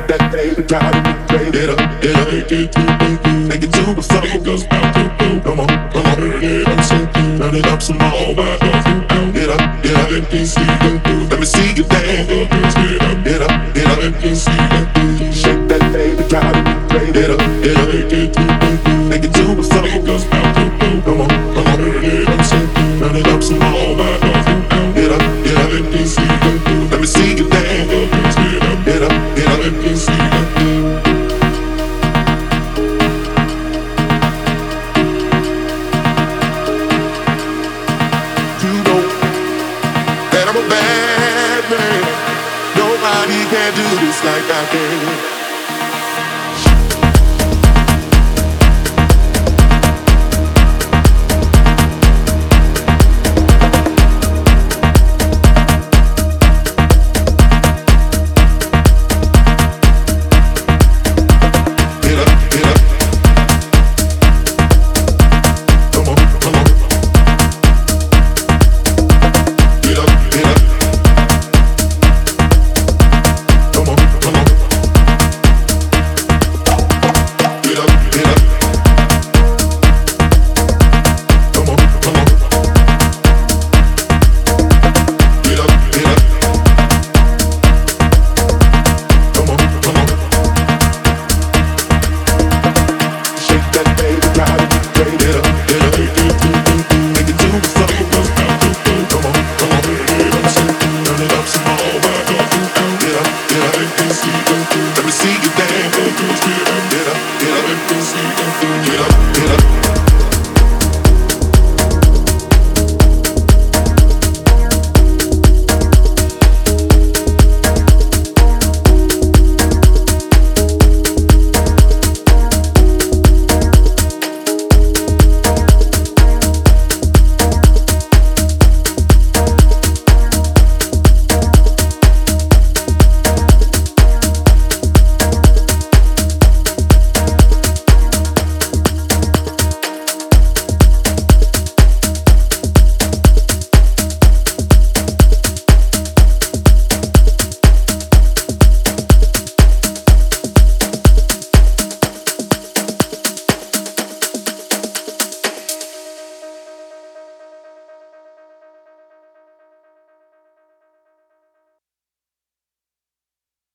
that baby, drive me crazy. Get up, take it to the floor. Take it to the floor. It goes out to the floor. Come on, turn it up some more. Get up, let me see you do. Let me see you dance. Get up, let me see you do. Shake that baby, drive me crazy. Get up, take it to the floor. Take it to the floor. It goes out to the floor. Come on, turn it up some more. Get up, let me see you do. Let me see you dance. Get up, let me see you do. You know that I'm a bad man. Nobody can do this like I can.